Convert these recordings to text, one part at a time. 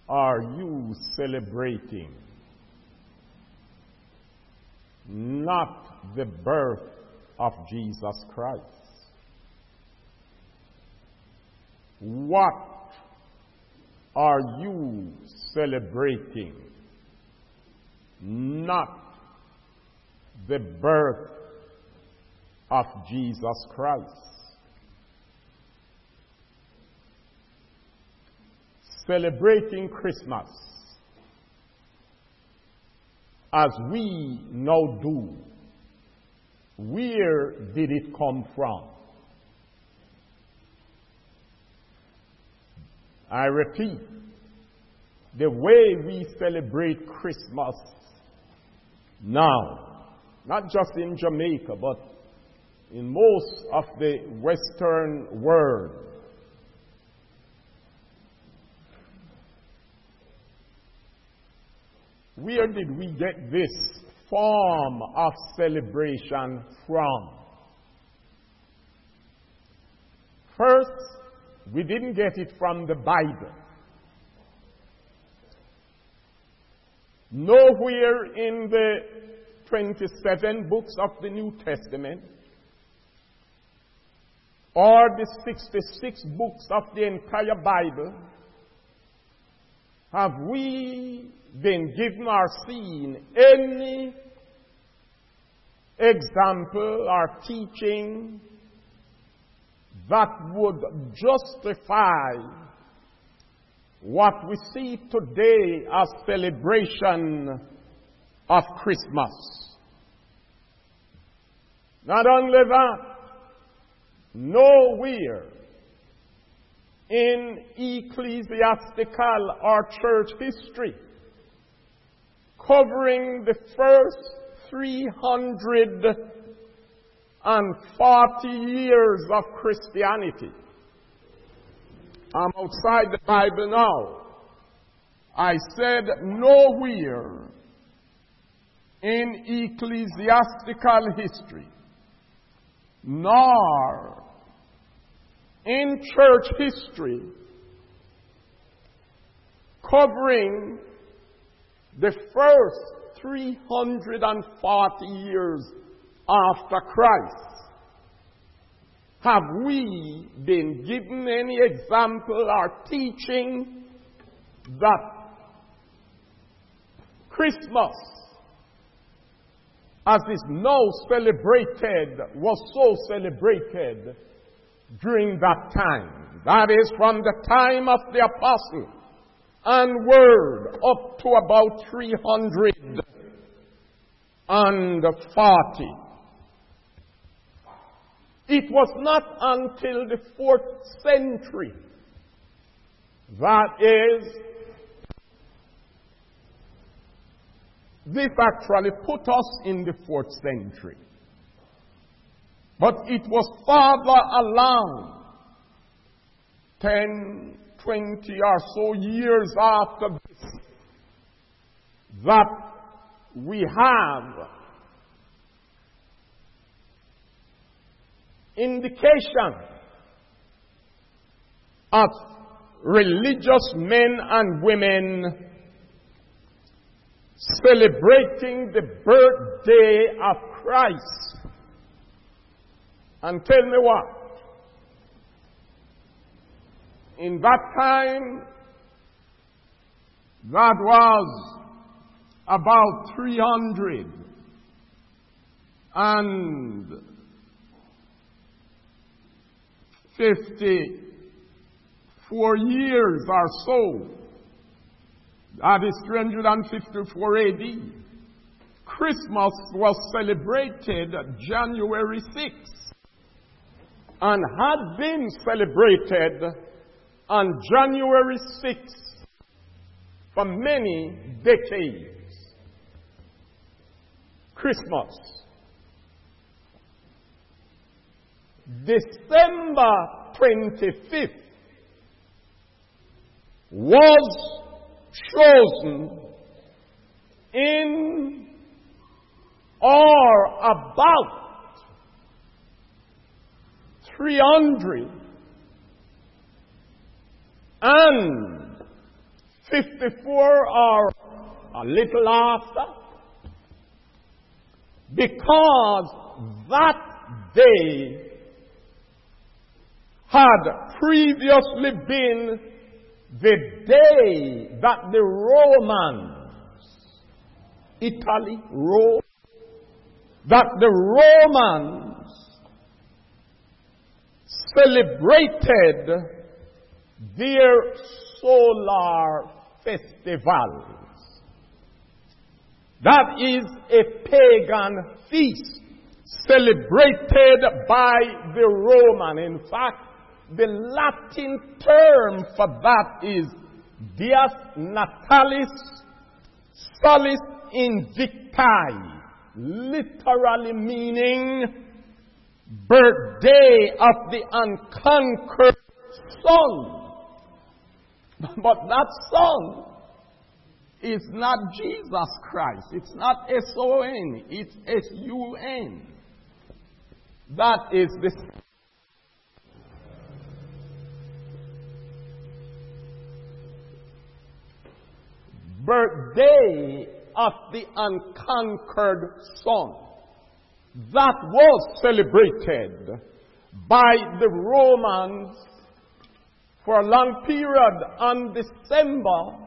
are you celebrating? Not the birth of Jesus Christ. What are you celebrating? Not the birth of Jesus Christ. Celebrating Christmas, as we now do, where did it come from? I repeat, the way we celebrate Christmas now, not just in Jamaica, but in most of the Western world, where did we get this form of celebration from? First, we didn't get it from the Bible. Nowhere in the 27 books of the New Testament or the 66 books of the entire Bible have we been given or seen any example or teaching that would justify what we see today as celebration of Christmas. Not only that, nowhere in ecclesiastical or church history covering the first 340 years of Christianity. I'm outside the Bible now. I said nowhere in ecclesiastical history, nor in church history, covering the first 340 years after Christ, have we been given any example or teaching that Christmas, as is now celebrated, was so celebrated during that time? That is, from the time of the apostle onward up to about 340. It was not until the 4th century, that is, this actually put us in the 4th century. But it was farther along, 10, 20 or so years after this, that we have indication of religious men and women celebrating the birthday of Christ. And tell me what? In that time, that was about 354 years or so. That is 354 AD. Christmas was celebrated January 6th and had been celebrated on January 6th for many decades. Christmas. December 25th was chosen in or about 350 54 or a little after, because that day had previously been the day that the Romans, Italy, Rome, that the Romans celebrated their solar festivals. That is a pagan feast celebrated by the Roman. In fact, the Latin term for that is Dies Natalis Solis Invicti, literally meaning birthday of the unconquered sun. But that sun is not Jesus Christ. It's not S-O-N. It's S-U-N. That is the birthday of the unconquered sun. That was celebrated by the Romans for a long period on December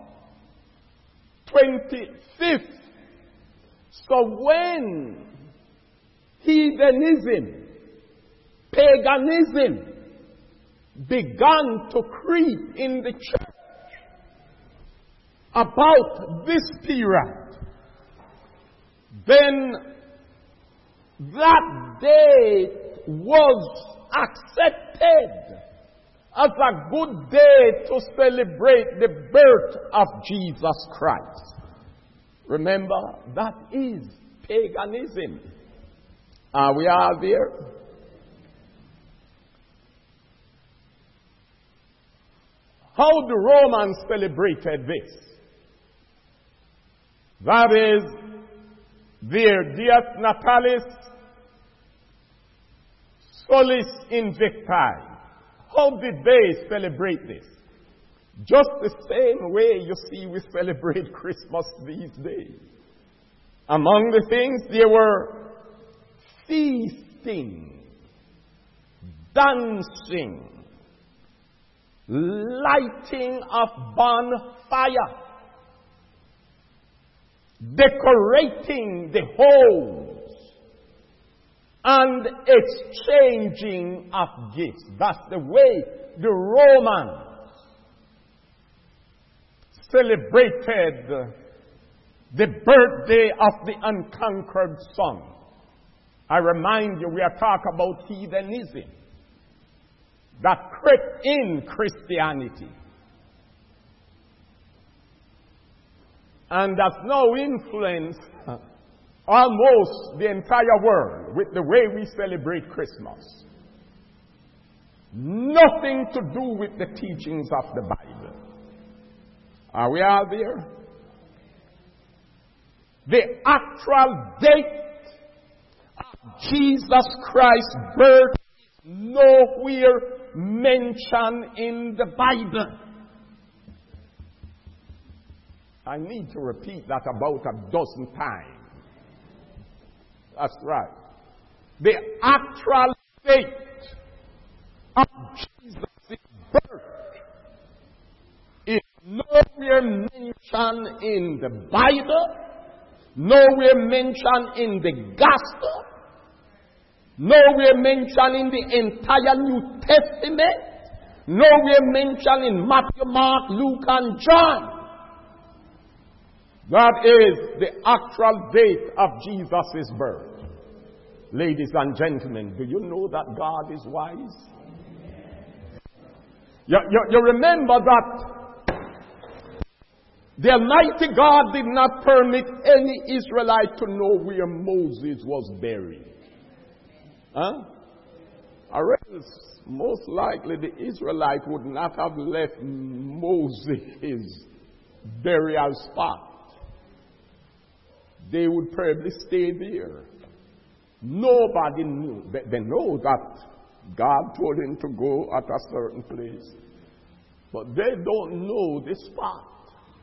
25th. So when heathenism, paganism began to creep in the church about this period, then that day was accepted as a good day to celebrate the birth of Jesus Christ. Remember, that is paganism. Are we all there? How the Romans celebrated this? That is their Dies Natalis Solis Invicti. How did they celebrate this? Just the same way you see we celebrate Christmas these days. Among the things there were feasting, dancing, lighting of bonfire, decorating the homes, and exchanging of gifts. That's the way the Romans celebrated the birthday of the unconquered sun. I remind you, we are talking about heathenism that crept in Christianity and has now influenced almost the entire world with the way we celebrate Christmas. Nothing to do with the teachings of the Bible. Are we all there? The actual date of Jesus Christ's birth is nowhere mentioned in the Bible. I need to repeat that about a dozen times. That's right. The actual date of Jesus' birth is nowhere mentioned in the Bible, nowhere mentioned in the Gospel, nowhere mentioned in the entire New Testament, nowhere mentioned in Matthew, Mark, Luke, and John. That is the actual date of Jesus' birth. Ladies and gentlemen, do you know that God is wise? You remember that the Almighty God did not permit any Israelite to know where Moses was buried. Or else, most likely the Israelite would not have left Moses' burial spot. They would probably stay there. Nobody knew. They know that God told him to go at a certain place. But they don't know the spot.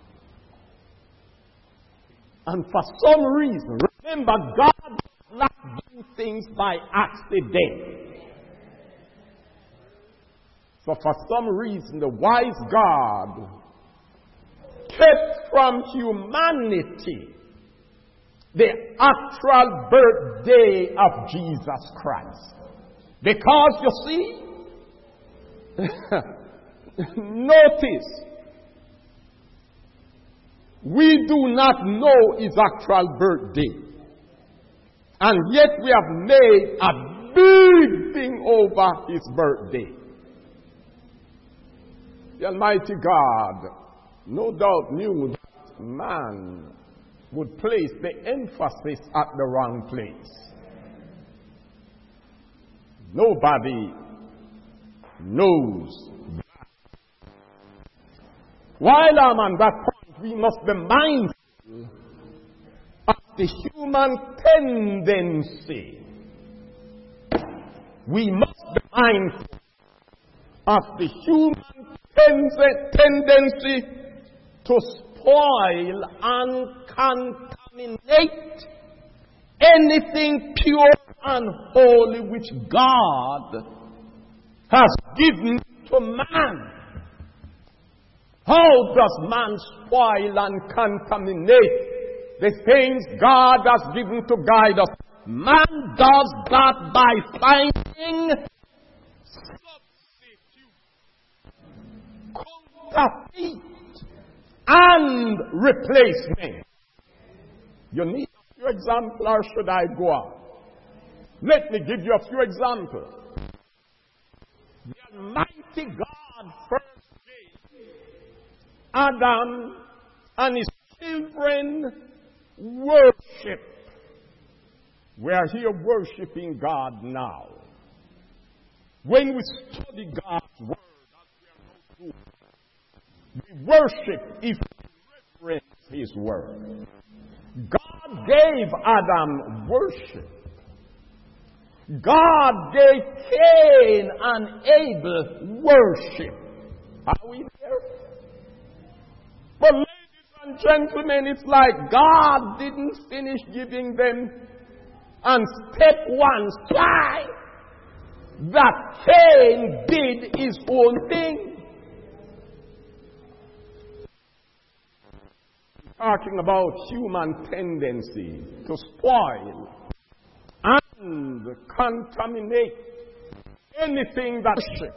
And for some reason, remember, God does not do things by accident. So for some reason, the wise God kept from humanity the actual birthday of Jesus Christ. Because, you see, notice, we do not know his actual birthday. And yet we have made a big thing over his birthday. The Almighty God no doubt knew that man would place the emphasis at the wrong place. Nobody knows that. While I'm on that point, we must be mindful of the human tendency. We must be mindful of the human tendency to spoil and contaminate anything pure and holy which God has given to man. How does man spoil and contaminate the things God has given to guide us? Man does that by finding substitute, counterfeit, and replacement. You need a few examples, or should I go on? Let me give you a few examples. The Almighty God first gave Adam and his children worship. We are here worshiping God now. When we study God's word, as we are now doing, we worship if we reverence his word. God gave Adam worship. God gave Cain and Abel worship. Are we there? But ladies and gentlemen, it's like God didn't finish giving them, and step one, why? That Cain did his own thing. Talking about human tendency to spoil and contaminate anything that worship.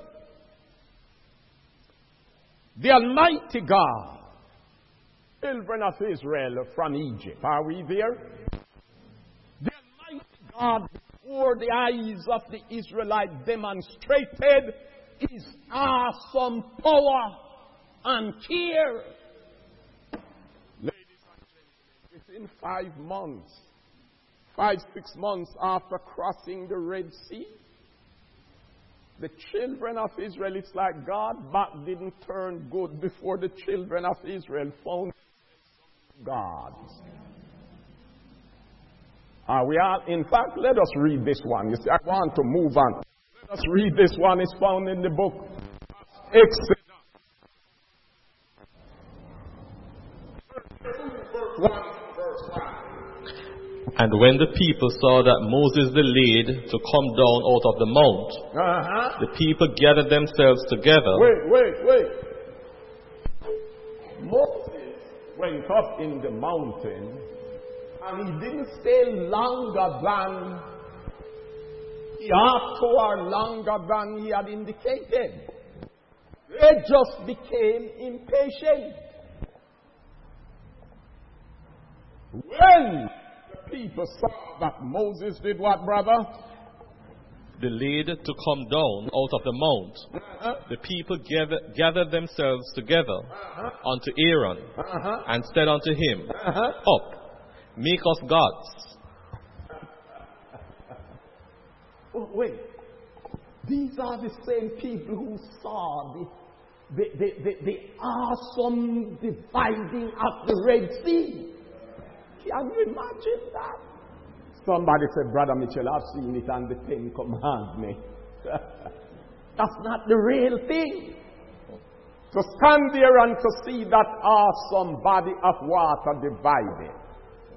The Almighty God, children of Israel from Egypt. Are we there? The Almighty God, before the eyes of the Israelites, demonstrated his awesome power and care. Ladies and gentlemen, within 5 months, 5-6 months after crossing the Red Sea, the children of Israel, it's like God back didn't turn good before the children of Israel found gods. We are, in fact, let us read this one. You see, I want to move on. Let us read this one. It's found in the book of Exodus. And when the people saw that Moses delayed to come down out of the mount, the people gathered themselves together. Wait. Moses went up in the mountain, and he didn't stay longer than he ought to, or longer than he had indicated. They just became impatient. When people saw that Moses did what, brother? Delayed to come down out of the mount, the people gathered themselves together unto Aaron, and said unto him, Up, make us gods. Oh, wait. These are the same people who saw the awesome dividing of the Red Sea. Can you imagine that? Somebody said, Brother Mitchell, I've seen it on the 10 Commandments. That's not the real thing. To stand there and to see that awesome body of water divided.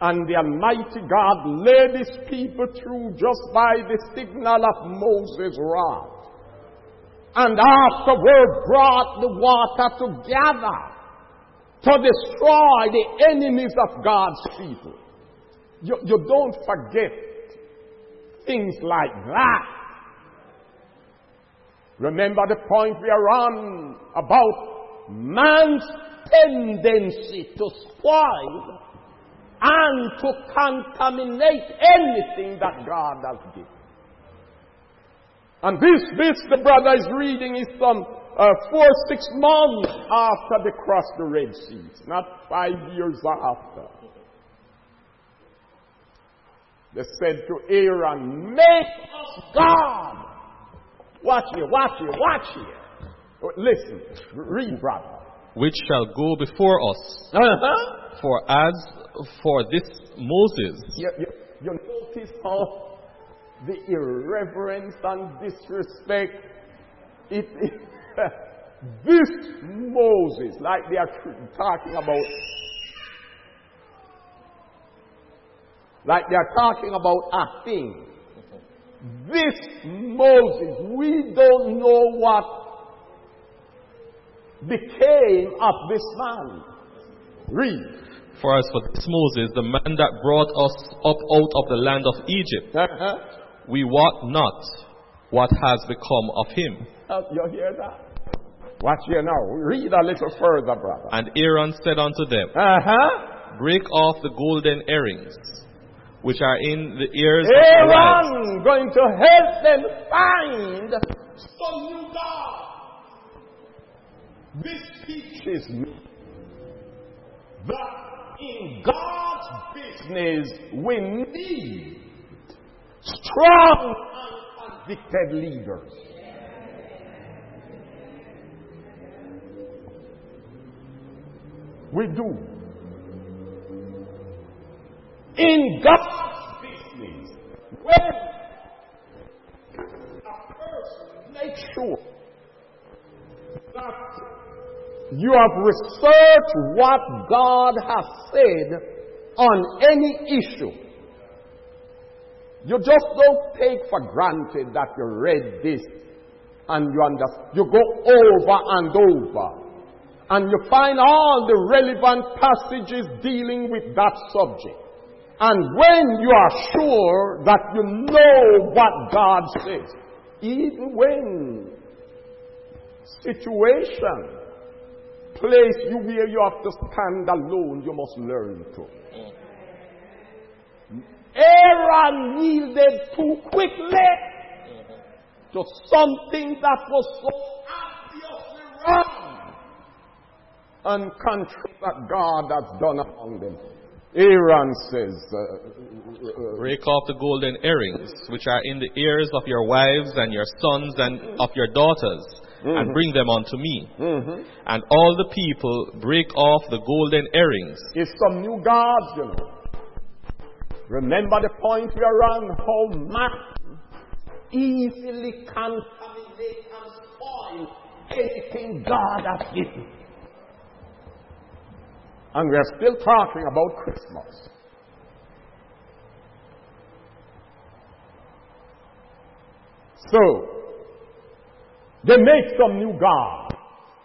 And the Almighty God led His people through just by the signal of Moses' rod. And afterward brought the water together to destroy the enemies of God's people. You don't forget things like that. Remember the point we are on about man's tendency to spoil and to contaminate anything that God has given. And this the brother is reading is some 4-6 months after they crossed the Red Sea. It's not 5 years after. They said to Aaron, make us God. Watch here. Listen, read, brother. Which shall go before us. For as for this Moses. You notice how the irreverence and disrespect, this Moses, like they are talking about, a thing. This Moses, we don't know what became of this man. Read. For as for this Moses, the man that brought us up out of the land of Egypt, we wot not what has become of him. You hear that? Watch here now. Read a little further, brother. And Aaron said unto them, break off the golden earrings, which are in the ears of the wives. Aaron going to help them find some new God. This teaches me that in God's business we need strong and convicted leaders. We do. In God's business, when a person makes sure that you have researched what God has said on any issue, you just don't take for granted that you read this and you understand. You go over and over and you find all the relevant passages dealing with that subject. And when you are sure that you know what God says, even when situation place you where you have to stand alone, you must learn to. Aaron yielded too quickly to something that was so obviously wrong and contrary that God has done among them. Aaron says, break off the golden earrings, which are in the ears of your wives and your sons and of your daughters, and bring them unto me. And all the people break off the golden earrings. It's some new gods, you know. Remember the point we are on, how man easily contaminate and spoil anything God has given. And we are still talking about Christmas. So, they make some new God.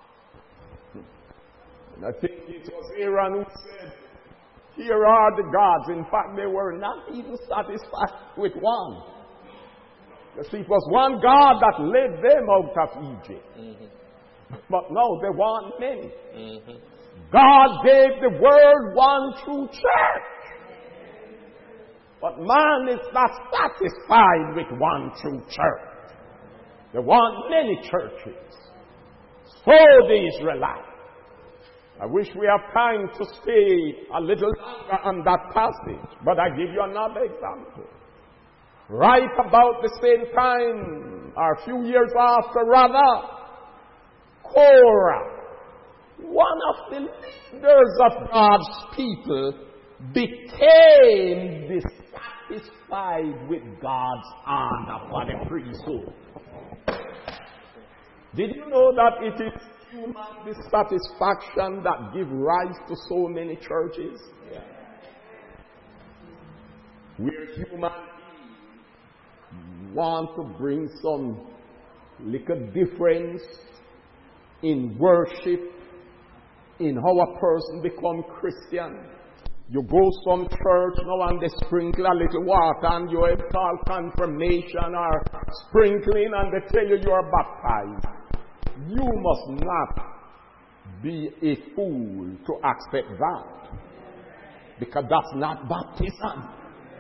And I think it was Aaron who said, here are the gods. In fact, they were not even satisfied with one. You see, it was one God that led them out of Egypt. But no, they want many. God gave the world one true church. But man is not satisfied with one true church. They want many churches. So the Israelites. I wish we have time to stay a little longer on that passage, but I give you another example. Right about the same time, or a few years after rather, Korah, one of the leaders of God's people, became dissatisfied with God's honor for the priesthood. Did you know that it is human dissatisfaction that gives rise to so many churches? where human beings want to bring some little difference in worship, in how a person become Christian. You go some church now and they sprinkle a little water and you have called confirmation or sprinkling and they tell you are baptized. You must not be a fool to accept that, because that's not baptism.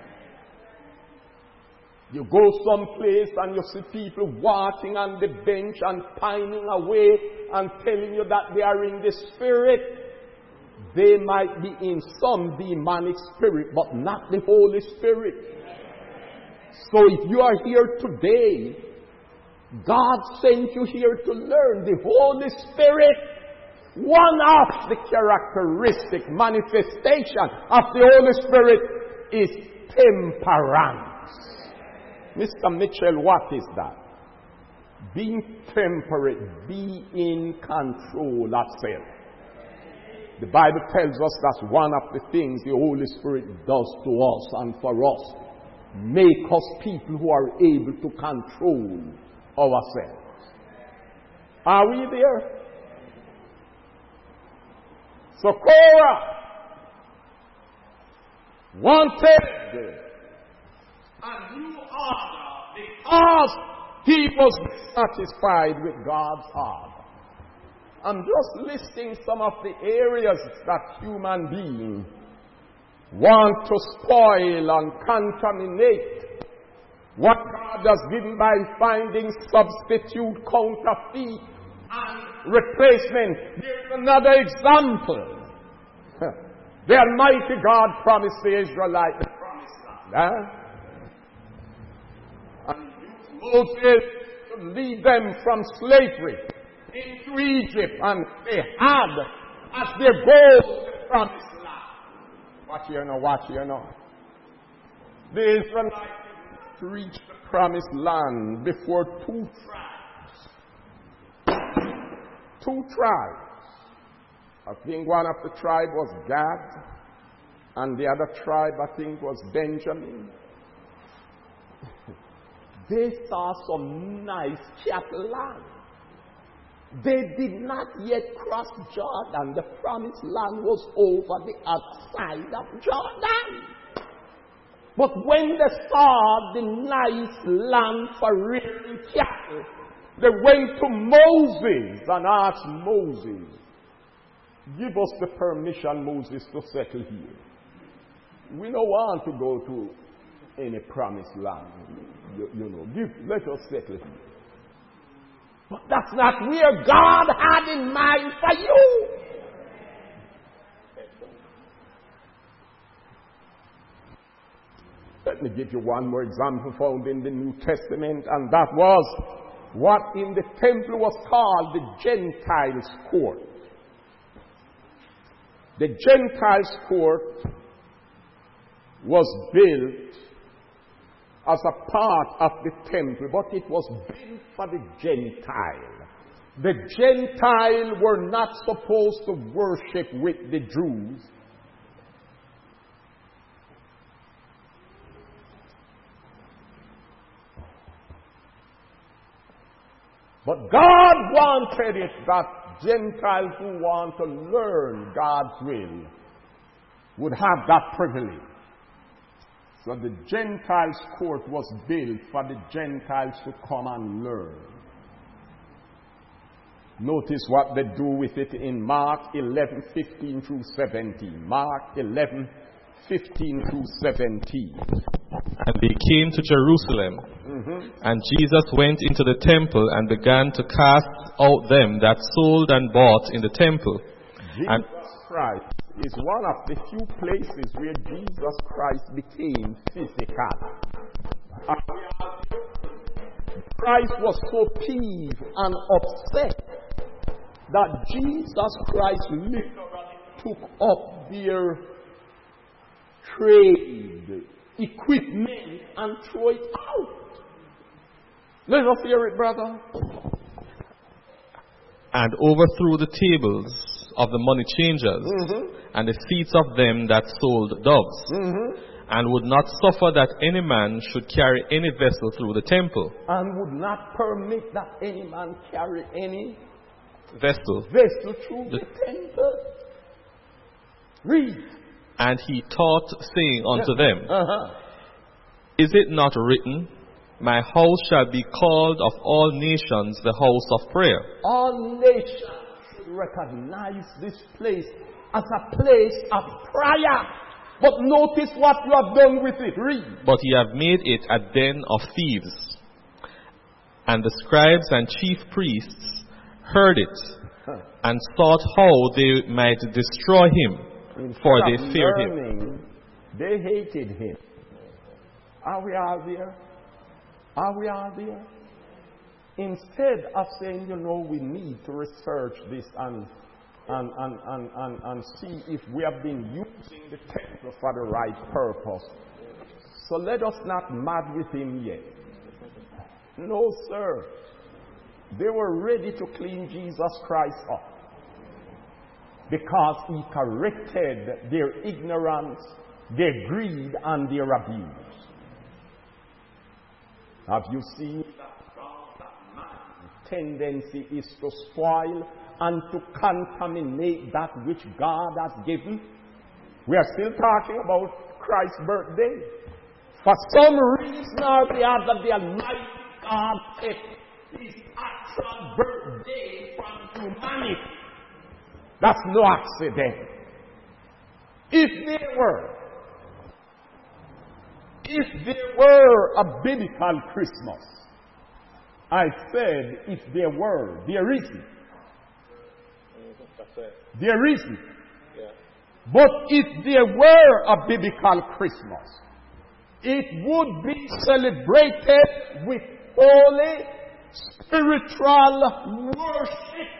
You go someplace and you see people walking on the bench and pining away and telling you that they are in the Spirit. They might be in some demonic spirit, but not the Holy Spirit. So if you are here today, God sent you here to learn the Holy Spirit. One of the characteristic manifestation of the Holy Spirit is temperance. Mr. Mitchell, what is that? Being temperate, be in control of self. The Bible tells us that's one of the things the Holy Spirit does to us and for us. Make us people who are able to control ourselves. Are we there? So Korah wanted a new order because he was satisfied with God's order. I'm just listing some of the areas that human beings want to spoil and contaminate what God has given by finding substitute, counterfeit, and replacement. Here's another example. The Almighty God promised the Israelites the promised land. And used Moses to lead them from slavery into Egypt, and they had as their goal the promised land. Watch here now. The Israelites reached the promised land before two tribes. I think one of the tribe was Gad, and the other tribe I think was Benjamin. They saw some nice cattle land. They did not yet cross Jordan. The promised land was over the outside of Jordan. But when they saw the nice land for rearing cattle, they went to Moses and asked Moses, give us the permission, Moses, to settle here. We don't want to go to any promised land. Let us settle here. But that's not where God had in mind for you. Let me give you one more example found in the New Testament, and that was what in the temple was called the Gentiles' court. The Gentiles' court was built as a part of the temple, but it was built for the Gentile. The Gentile were not supposed to worship with the Jews. But God wanted it that Gentiles who want to learn God's will would have that privilege. So the Gentiles' court was built for the Gentiles to come and learn. Notice what they do with it in Mark 11:15 through 17. Mark 11:15 through 17. And they came to Jerusalem, and Jesus went into the temple and began to cast out them that sold and bought in the temple. Jesus Christ is one of the few places where Jesus Christ became physical. Christ was so peeved and upset that Jesus Christ literally took up their trade, equipment, and threw it out. Let us hear it, brother. And overthrew the tables of the money changers, and the seats of them that sold doves. and would not suffer that any man should carry any vessel through the temple. And would not permit that any man carry any Vessel. through the temple. Read. And he taught, saying unto them, Is it not written, My house shall be called of all nations the house of prayer? All nations should recognize this place as a place of prayer. But notice what you have done with it. Read. But ye have made it a den of thieves. And the scribes and chief priests heard it, and sought how they might destroy him, for they feared him. They hated him. Are we all there? Are we all there? Instead of saying, we need to research this and see if we have been using the temple for the right purpose. So let us not mad with him yet. No, sir. They were ready to clean Jesus Christ up because he corrected their ignorance, their greed, and their abuse. Have you seen that man's tendency is to spoil and to contaminate that which God has given? We are still talking about Christ's birthday. For some reason or the other, the Almighty God kept his actual birthday from humanity. That's no accident. If there were a biblical Christmas, I said if there were, there isn't. There isn't. But if there were a biblical Christmas, it would be celebrated with holy, spiritual worship.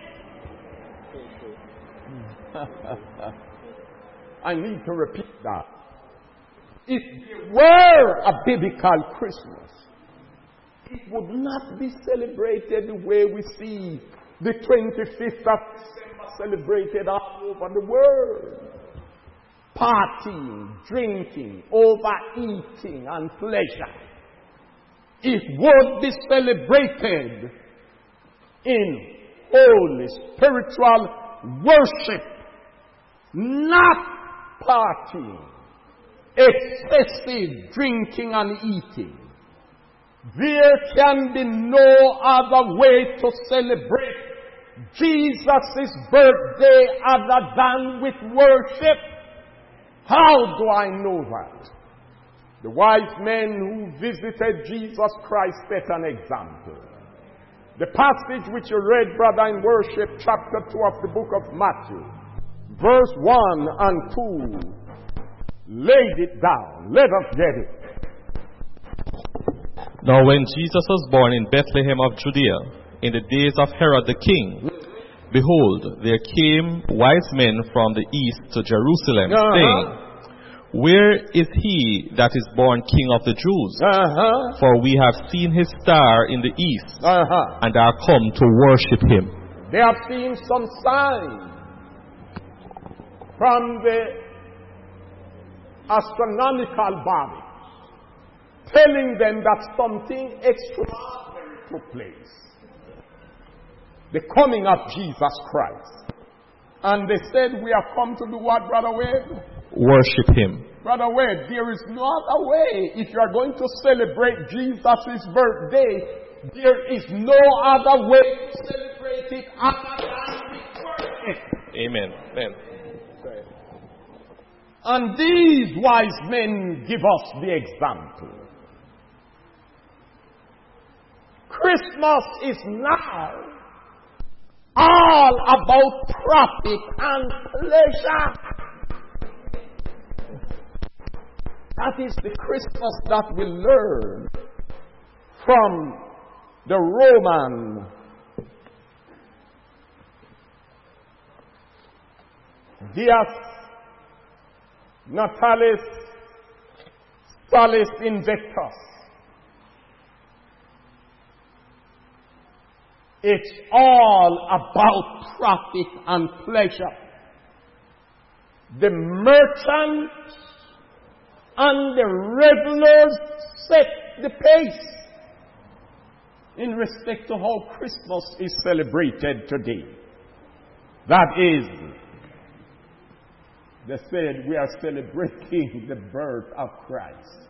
I need to repeat that. If there were a biblical Christmas, it would not be celebrated the way we see the 25th of December celebrated all over the world. Partying, drinking, overeating, and pleasure. It would be celebrated in holy spiritual worship, not partying, excessive drinking and eating. There can be no other way to celebrate Jesus' birthday other than with worship. How do I know that? The wise men who visited Jesus Christ set an example. The passage which you read, brother, in worship, chapter 2 of the book of Matthew, verse 1 and 2, laid it down. Let us get it. Now when Jesus was born in Bethlehem of Judea, in the days of Herod the king, behold, there came wise men from the east to Jerusalem, saying, Where is he that is born King of the Jews? For we have seen his star in the east, and are come to worship him. They have seen some sign from the astronomical body, telling them that something extraordinary took place. The coming of Jesus Christ. And they said, we have come to do what, Brother Wade? Worship him. Brother Wade, there is no other way. If you are going to celebrate Jesus' birthday, there is no other way to celebrate it other than with worship. Amen. Amen. And these wise men give us the example. Christmas is now all about profit and pleasure. That is the Christmas that we learn from the Roman Dies Natalis Salis Invictus. It's all about profit and pleasure. The merchant And the revelers set the pace in respect to how Christmas is celebrated today. That is, they said we are celebrating the birth of Christ.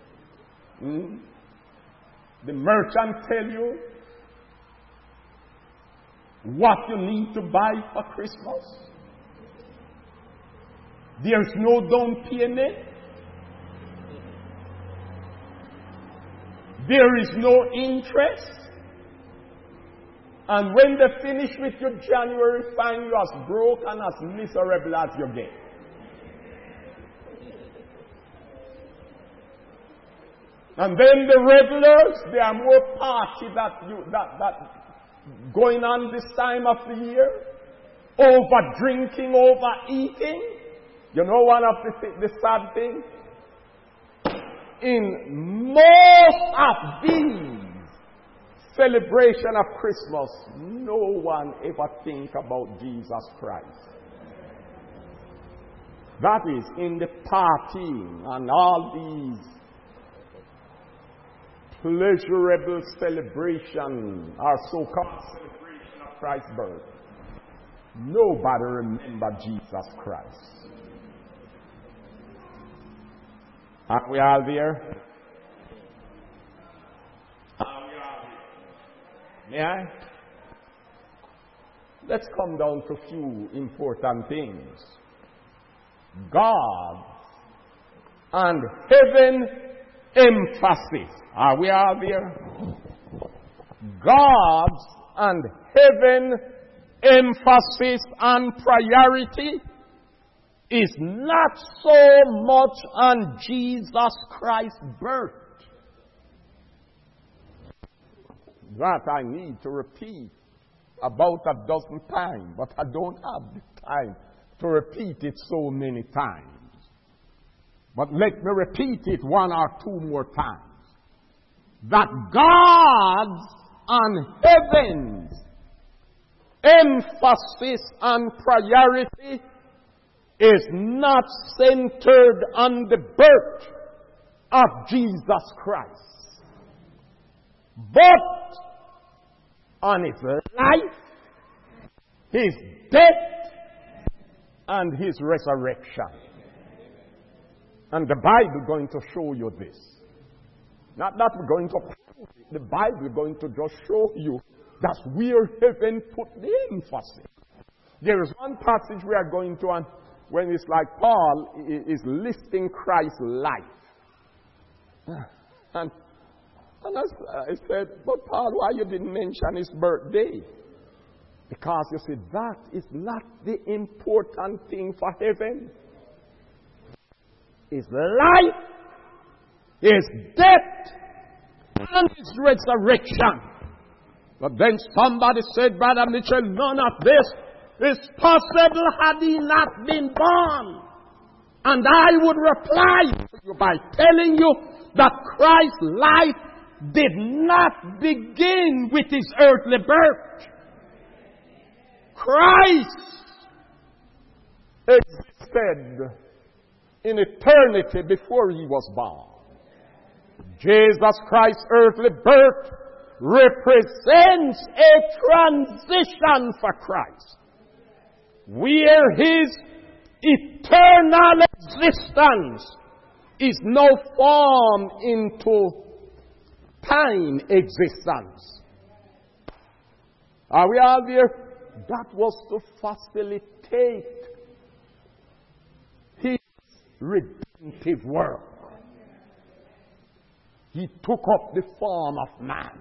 The merchant tell you what you need to buy for Christmas. There's no down payment. There is no interest. And when they finish with your January, find you as broke and as miserable as you get. And then the revelers, there are more party that going on this time of the year. Over drinking, over eating. You know one of the sad things? In most of these celebration of Christmas, no one ever think about Jesus Christ. That is, in the partying and all these pleasurable celebration or so-called celebration of Christ's birth, nobody remember Jesus Christ. Are we all there? May I? Let's come down to a few important things. God and heaven emphasis. Are we all there? God's and heaven emphasis and priority is not so much on Jesus Christ's birth. That I need to repeat about a dozen times, but I don't have the time to repeat it so many times. But let me repeat it one or two more times. That God's and heaven's emphasis and priority is not centered on the birth of Jesus Christ, but on his life, his death, and his resurrection. And the Bible is going to show you this. Not that we're going to prove it. The Bible is going to just show you that's where heaven put the emphasis. There is one passage we are going to, and when it's like Paul is listing Christ's life. And I said, but Paul, why you didn't mention his birthday? Because you see, that is not the important thing for heaven. His life, his death, and his resurrection. But then somebody said, Brother Mitchell, none of this is possible had he not been born. And I would reply to you by telling you that Christ's life did not begin with his earthly birth. Christ existed in eternity before he was born. Jesus Christ's earthly birth represents a transition for Christ, where his eternal existence is now formed into time existence. Are we all there? That was to facilitate his redemptive work. He took up the form of man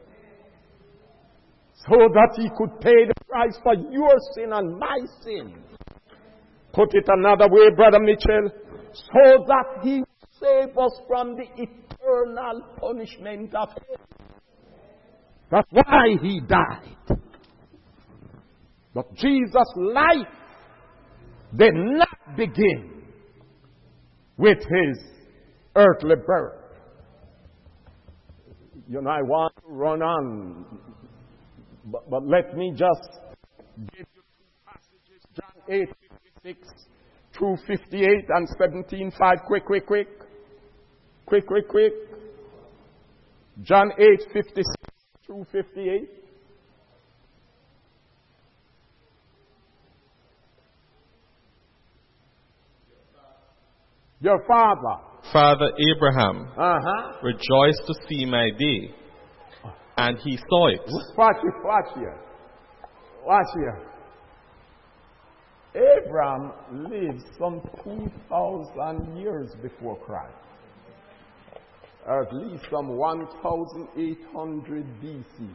so that he could pay the price for your sin and my sin. Put it another way, Brother Mitchell, so that he save us from the eternal punishment of hell. That's why he died. But Jesus' life did not begin with his earthly birth. You know, I want to run on, but let me just give you two passages, John 8:56 through 58 and 17:5, quick. Quick. John 8:56 through 58. Your Father Abraham rejoiced to see my day, and he saw it. Watch here. Abraham lived some 2,000 years before Christ. Or at least some 1,800 BC.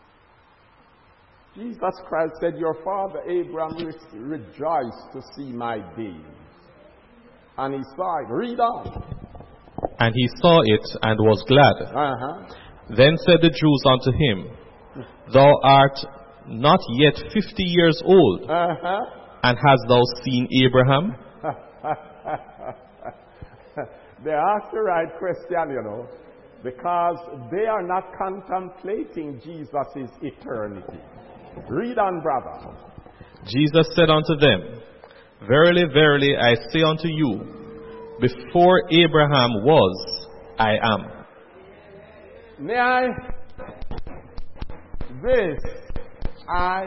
Jesus Christ said, your father Abraham rejoiced to see my days. And he saw it. Read on. And he saw it and was glad. Then said the Jews unto him, thou art not yet 50 years old, and hast thou seen Abraham? They ask the right question, because they are not contemplating Jesus' eternity. Read on, brother. Jesus said unto them, verily, verily, I say unto you, before Abraham was, I am. This I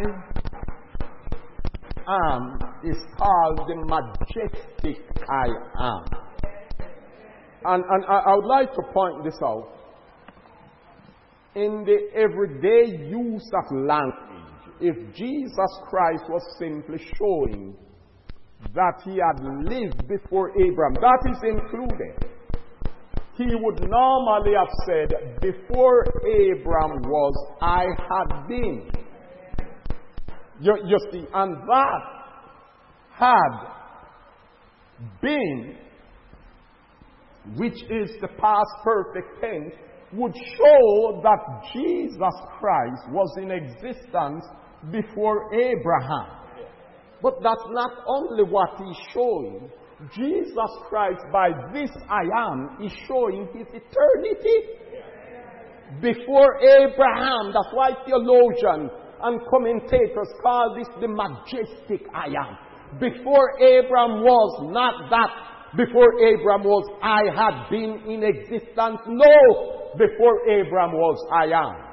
am is called the majestic I am. And I would like to point this out. In the everyday use of language, if Jesus Christ was simply showing that he had lived before Abraham, that is included, he would normally have said, before Abraham was, I had been. You see, and that had been, which is the past perfect tense, would show that Jesus Christ was in existence before Abraham. But that's not only what he's showing. Jesus Christ, by this I am, is showing his eternity before Abraham. That's why theologians and commentators call this the majestic I am. Before Abraham was, not that before Abraham was, I had been in existence. No, before Abraham was, I am.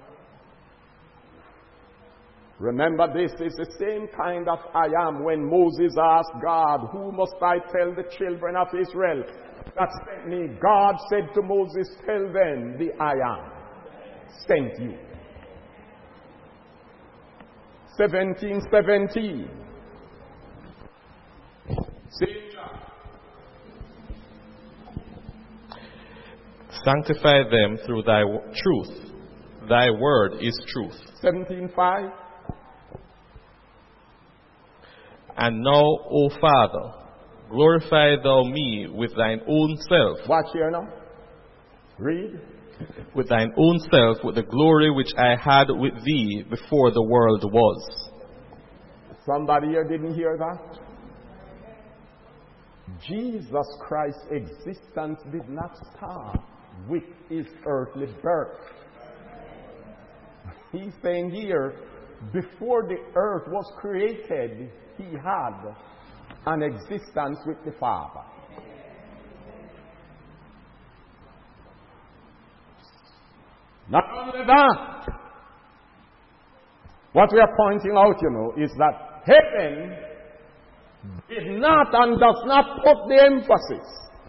Remember, this is the same kind of I am when Moses asked God, who must I tell the children of Israel that sent me? God said to Moses, tell them the I am sent you. 17:17. Sanctify them through thy truth. Thy word is truth. 17:5. And now, O Father, glorify thou me with thine own self. Watch here now. Read. With thine own self, with the glory which I had with thee before the world was. Somebody here didn't hear that? Jesus Christ's existence did not start with his earthly birth. He's saying here, before the earth was created, he had an existence with the Father. Not only that, what we are pointing out, is that heaven did not and does not put the emphasis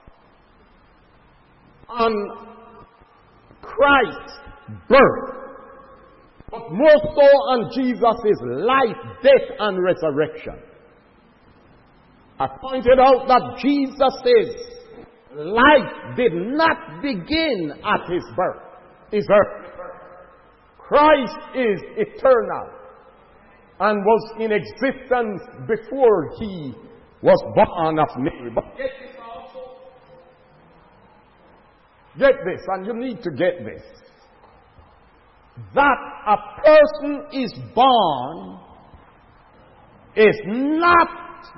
on Christ's birth, but more so on Jesus' life, death, and resurrection. I pointed out that Jesus' life did not begin at his birth, his earthly birth. Christ is eternal and was in existence before he was born of Mary. But get this also. Get this, and you need to get this. That a person is born is not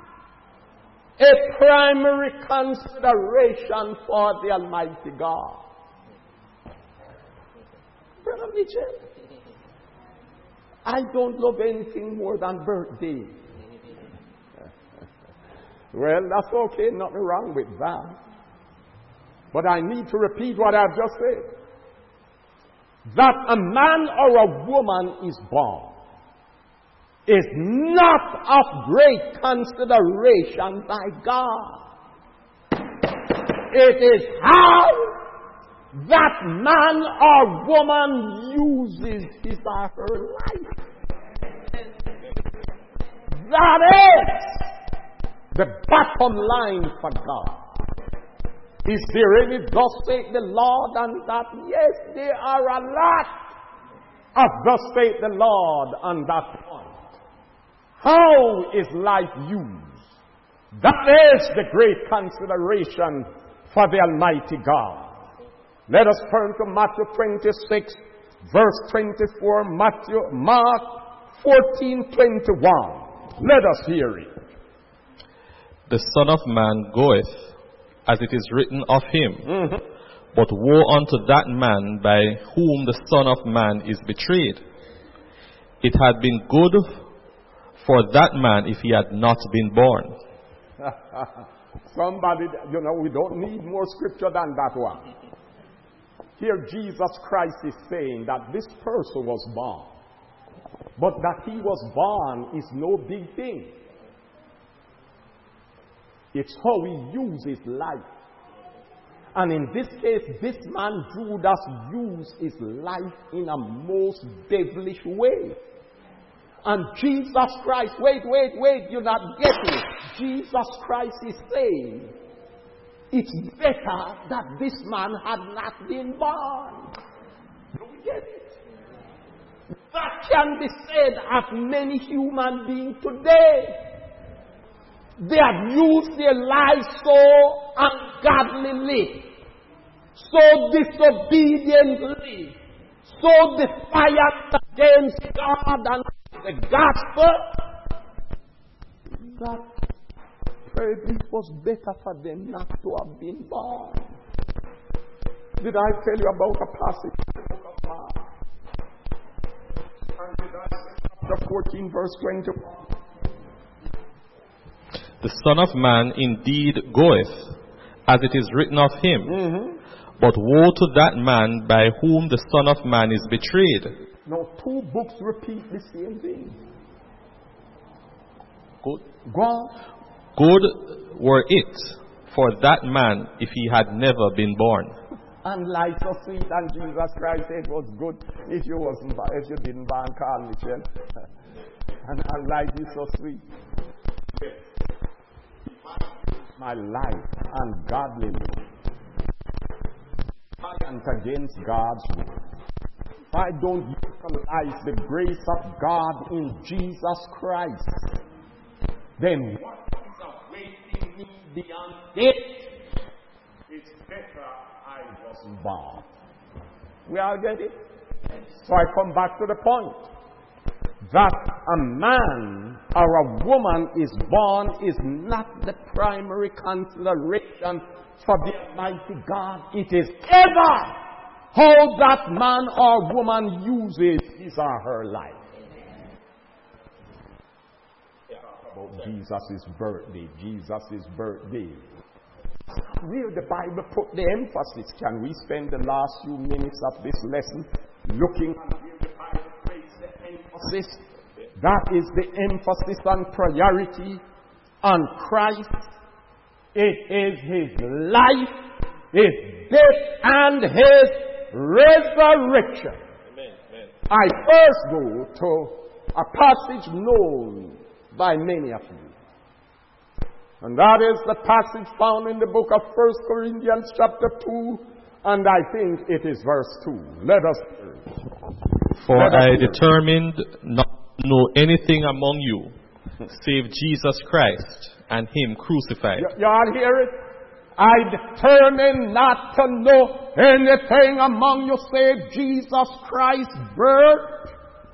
a primary consideration for the Almighty God. Brother Mitchell, I don't love anything more than birthday. Well, that's okay, nothing wrong with that. But I need to repeat what I've just said. That a man or a woman is born is not of great consideration by God. It is how that man or woman uses his or her life. That is the bottom line for God. Is there any thus saith the Lord and that? Yes, there are a lot of thus saith the Lord on that point. How is life used? That is the great consideration for the Almighty God. Let us turn to Matthew 26, verse 24, Mark 14:21. Let us hear it. The Son of Man goeth, as it is written of him. But woe unto that man by whom the Son of Man is betrayed. It had been good for that man if he had not been born. Somebody, we don't need more scripture than that one. Here Jesus Christ is saying that this person was born. But that he was born is no big thing. It's how he uses life. And in this case, this man Judas used his life in a most devilish way. And Jesus Christ, wait, you're not getting it. Jesus Christ is saying, it's better that this man had not been born. Don't get it? That can be said of many human beings today. They have used their lives so ungodlily, so disobediently, so defiant against God and the gospel, that probably it was better for them not to have been born. Did I tell you about a passage in the book of Mark? And did I say chapter 14, verse 21? The Son of Man indeed goeth, as it is written of him. But woe to that man by whom the Son of Man is betrayed. Now, two books repeat the same thing. Good. Go on. Good were it for that man if he had never been born. And life so sweet, and Jesus Christ said it was good if you didn't born, Carl Mitchell. and life is so sweet. My life ungodliness, violent against God's will. If I don't utilize the grace of God in Jesus Christ, then what is awaiting me beyond death? It's better I wasn't born. We all get it? So I come back to the point. That a man or a woman is born is not the primary consideration for the Almighty God. It is ever how that man or woman uses his or her life. About Jesus' birthday. Where the Bible put the emphasis. Can we spend the last few minutes of this lesson looking at where the Bible places the emphasis? That is the emphasis and priority on Christ. It is his life, his death, and his resurrection. Amen. I first go to a passage known by many of you. And that is the passage found in the book of 1 Corinthians chapter 2, and I think it is verse 2. Let us hear. For I determined not to know anything among you, save Jesus Christ and him crucified. You all hear it? I determined not to know anything among you save Jesus Christ's birth.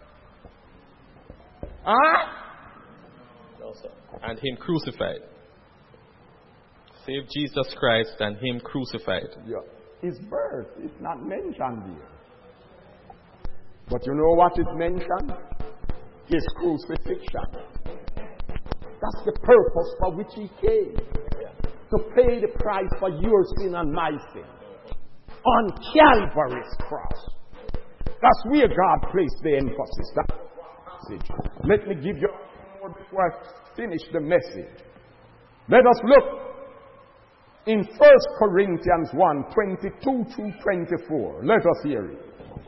No, sir. And him crucified. Save Jesus Christ and him crucified. Yeah. His birth is not mentioned here. But you know what is mentioned? His crucifixion. That's the purpose for which he came. to pay the price for your sin and my sin on Calvary's cross. That's where God placed the emphasis. That's the message. Let me give you more before I finish the message. Let us look in 1 Corinthians 1, 22 through 24. Let us hear it.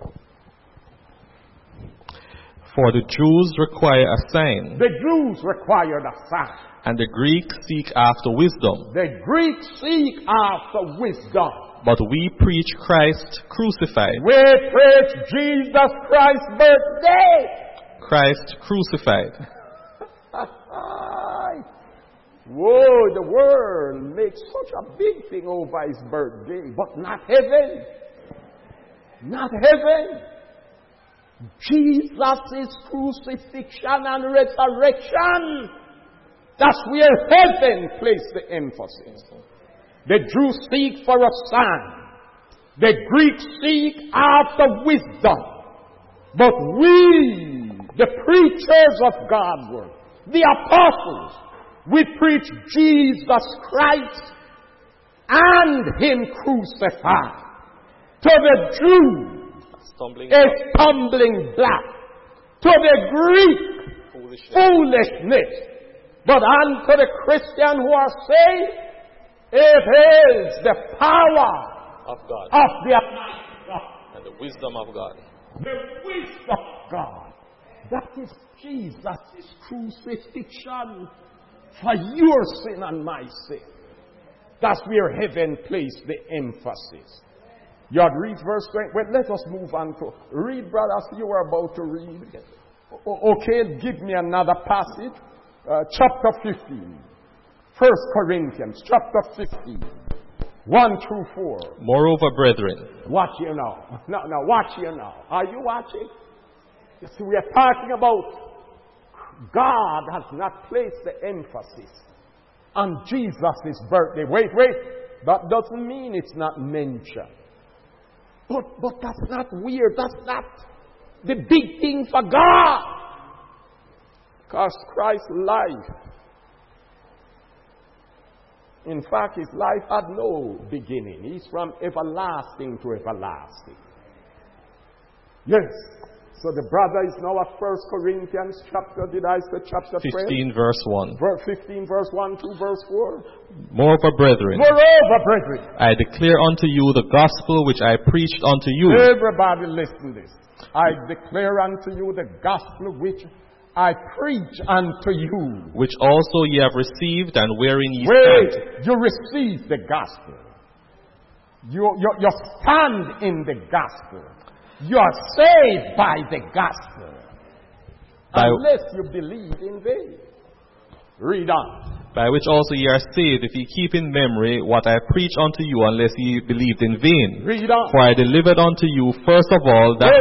For the Jews require a sign, The Jews required a sign. and the Greeks seek after wisdom. The Greeks seek after wisdom. But we preach Christ crucified. We preach Jesus Christ's birthday. Christ crucified. Whoa, the world makes such a big thing over his birthday, but not heaven. Not heaven. Jesus' crucifixion and resurrection. That's where heaven placed the emphasis. The Jews seek for a sign. The Greeks seek after wisdom. But we, the preachers of God's word, the apostles, we preach Jesus Christ and Him crucified. To the Jew, a stumbling block. To the Greek, foolishness. But unto the Christian who are saved, it is the power Of God. of the Almighty God. And the wisdom of God. The wisdom of God. That is Jesus' crucifixion for your sin and my sin. That's where heaven placed the emphasis. You had read verse 20. Well, let us move on to read, brothers. You were about to read. Okay, give me another passage. Chapter 15. 1 Corinthians, chapter 15. 1 through 4. Moreover, brethren, Watch you now. No, watch you now. Are you watching? You see, we are talking about God has not placed the emphasis on Jesus' birthday. Wait. That doesn't mean it's not mentioned. But that's not weird. That's not the big thing for God. Because Christ's life, in fact, His life had no beginning. He's from everlasting to everlasting. Yes. So the brother is now at 1 Corinthians chapter, did I say chapter 12? 15 verse 1. 15 verse 1 to verse 4. Moreover, brethren, I declare unto you the gospel which I preached unto you. Everybody listen to this. I declare unto you the gospel which I preach unto you. Which also ye have received, and wherein ye Wait, stand. you receive the gospel. You stand in the gospel. You are saved by the gospel. Unless you believe in vain. Read on. By which also ye are saved, if ye keep in memory what I preach unto you, unless ye believed in vain. Read on. For I delivered unto you first of all that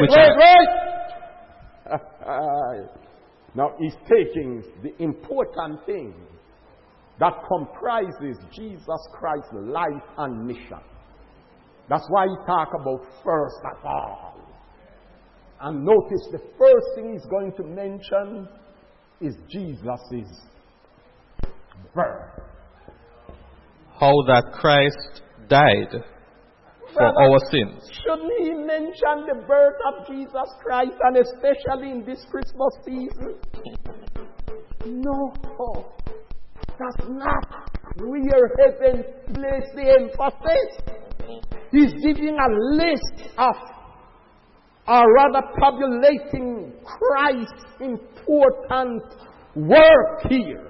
wait. Now he's taking the important thing that comprises Jesus Christ's life and mission. That's why he talk about first of all. And notice the first thing he's going to mention is Jesus' birth. how that Christ died for our sins. Shouldn't he mention the birth of Jesus Christ, and especially in this Christmas season? No. That's not where heaven placed the emphasis. He's giving a list of, or rather tabulating Christ's important work here.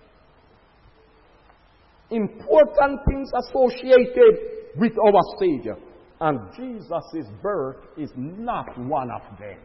Important things associated with our Savior. And Jesus' birth is not one of them.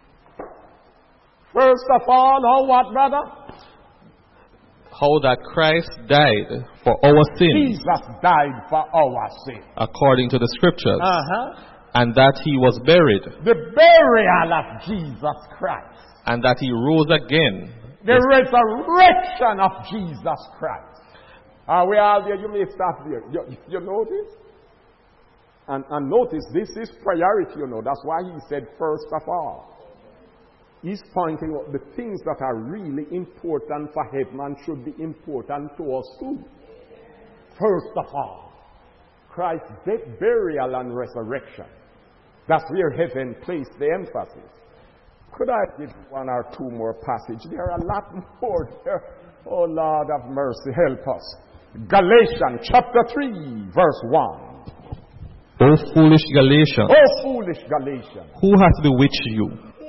First of all, how what, brother? How that Christ died for our sins. Jesus died for our sins. According to the scriptures. And that he was buried. The burial of Jesus Christ. And that he rose again. The resurrection of Jesus Christ. Are we all there? You may stop there. You notice? And notice, this is priority, you know. That's why he said first of all. He's pointing out the things that are really important for heaven and should be important to us too. First of all, Christ's death, burial, and resurrection. That's where heaven placed the emphasis. Could I give one or two more passages? There are a lot more there. Oh, Lord of mercy, help us. Galatians chapter 3, verse 1. O foolish Galatians, O foolish Galatians, who hath bewitched you,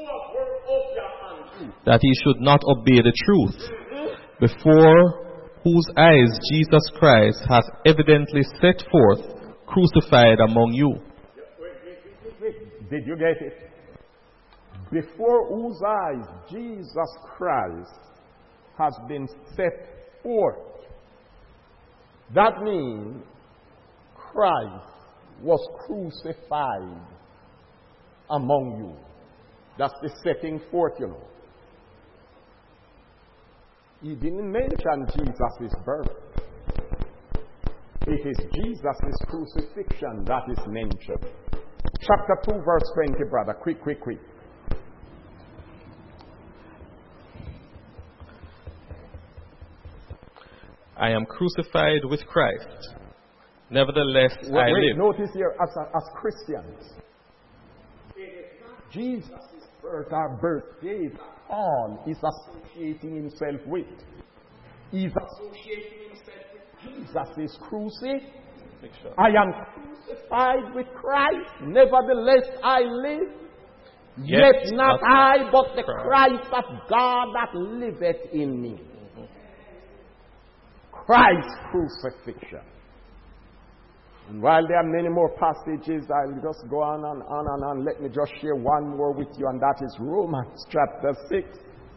that ye should not obey the truth, before whose eyes Jesus Christ hath evidently set forth, crucified among you? Did you get it? Before whose eyes Jesus Christ has been set forth. That means Christ was crucified among you. That's the setting forth, you know. He didn't mention Jesus' birth. It is Jesus' crucifixion that is mentioned. Chapter 2, verse 20, brother. Quick. I am crucified with Christ. Nevertheless, I live. Notice here, as Christians, Jesus' birth, our birthday, Paul is associating himself with. He's associating himself with Jesus' crucifixion. I am crucified with Christ. Nevertheless, I live. Yet not I, but the Christ of God that liveth in me. Christ's crucifixion. And while there are many more passages, I'll just go on and on and on. Let me just share one more with you, and that is Romans chapter 6.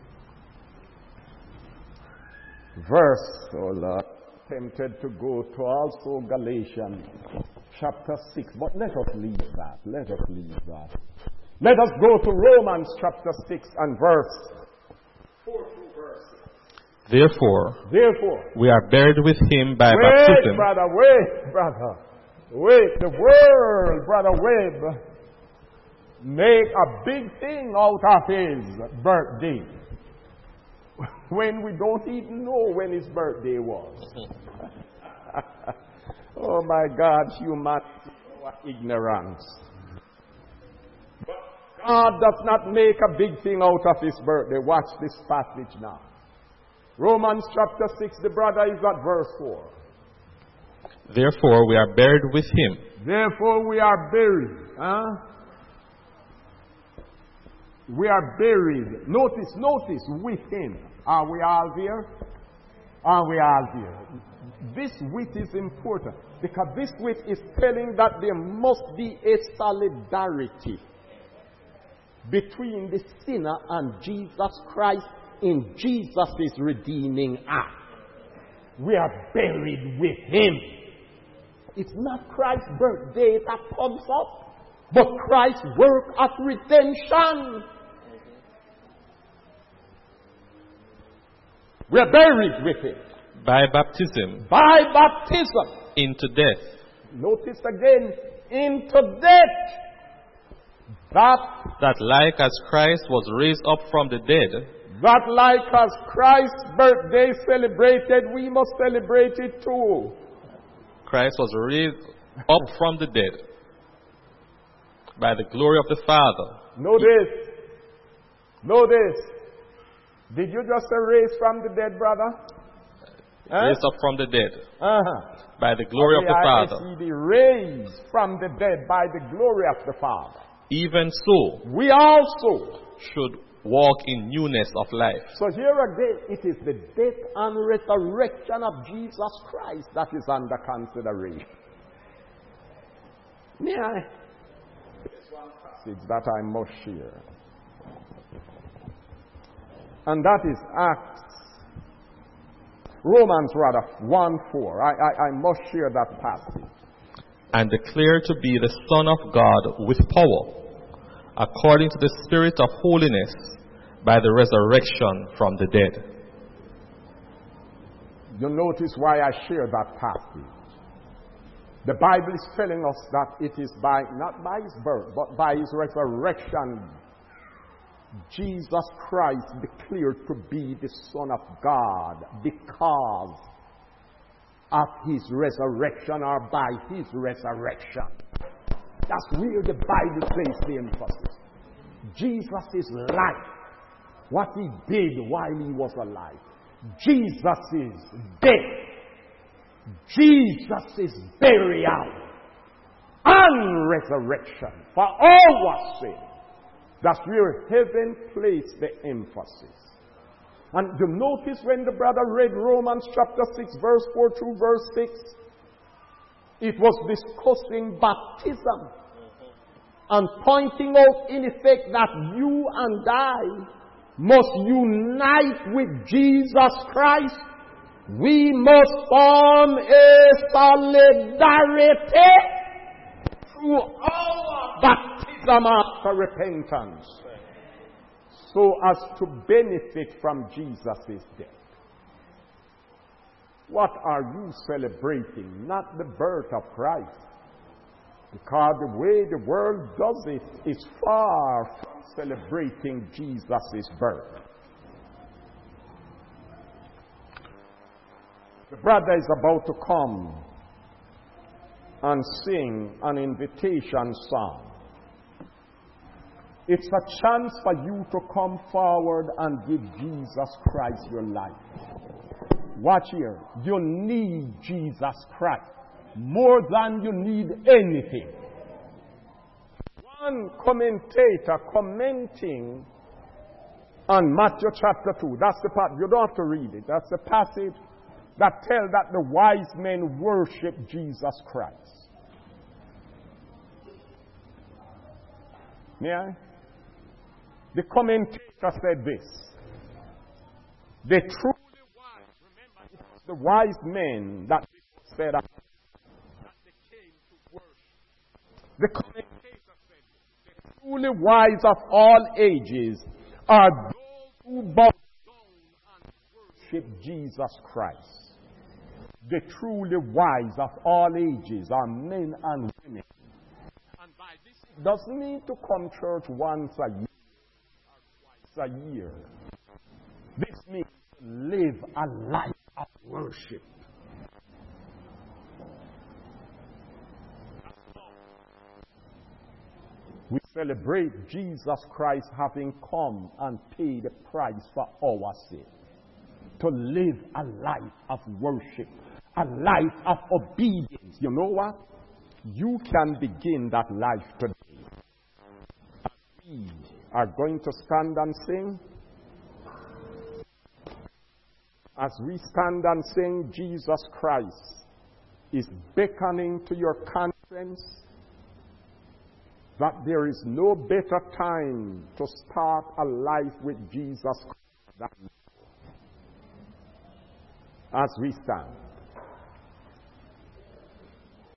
Verse, oh Lord, tempted to go to also Galatians chapter 6. But let us leave that. Let us go to Romans chapter 6 and verse 4 through verse 6. Therefore, we are buried with him by Wait, baptism. brother. Wait, the world, Brother Webb, make a big thing out of his birthday when we don't even know when his birthday was. Oh my God, humanity, what ignorance. But God does not make a big thing out of his birthday. Watch this passage now. Romans chapter 6, the brother is at verse 4. Therefore, we are buried with him. Therefore, we are buried. We are buried. Notice, with him. Are we all there? This with is important because this with is telling that there must be a solidarity between the sinner and Jesus Christ in Jesus' redeeming act. We are buried with him. It's not Christ's birthday that comes up, but Christ's work of redemption. We are buried with him. By baptism. Into death. Notice again, into death. That like as Christ was raised up from the dead. That like as Christ's birthday celebrated, we must celebrate it too. Christ was raised up from the dead by the glory of the Father. Notice. Did you just say raised from the dead, brother? Raised up from the dead by the glory of the Father. Raised from the dead by the glory of the Father. Even so, we also should walk in newness of life. So here again, it is the death and resurrection of Jesus Christ that is under consideration. There's one passage that I must share. And that is Romans 1:4. I must share that passage. And declare to be the Son of God with power, according to the Spirit of holiness, by the resurrection from the dead. You notice why I share that passage. The Bible is telling us that it is not by his birth, but by his resurrection, Jesus Christ declared to be the Son of God, because of his resurrection or by his resurrection. That's where the Bible places the emphasis. Jesus' life, what he did while he was alive. Jesus' death, Jesus' burial, and resurrection for our sin. That's where heaven placed the emphasis. And you notice when the brother read Romans chapter 6, verse 4 through verse 6, it was discussing baptism and pointing out in effect that you and I must unite with Jesus Christ. We must form a solidarity through our baptism after repentance, so as to benefit from Jesus' death. What are you celebrating? Not the birth of Christ. Because the way the world does it is far from celebrating Jesus' birth. The brother is about to come and sing an invitation song. It's a chance for you to come forward and give Jesus Christ your life. Watch here. You need Jesus Christ more than you need anything. One commentator commenting on Matthew chapter 2, that's the part, you don't have to read it, that's the passage that tells that the wise men worship Jesus Christ. Yeah? The commentator said this: the truly wise, remember, it's the wise men that said that they came to worship. The commentator said this: the truly wise of all ages are those who bow down and worship Jesus Christ. The truly wise of all ages are men and women. And by this, it doesn't mean to come church once a year or twice a year. This means to live a life of worship. We celebrate Jesus Christ having come and paid the price for our sin. To live a life of worship, a life of obedience. You know what? You can begin that life today. We are going to stand and sing. As we stand and sing, Jesus Christ is beckoning to your conscience that there is no better time to start a life with Jesus Christ than now. As we stand.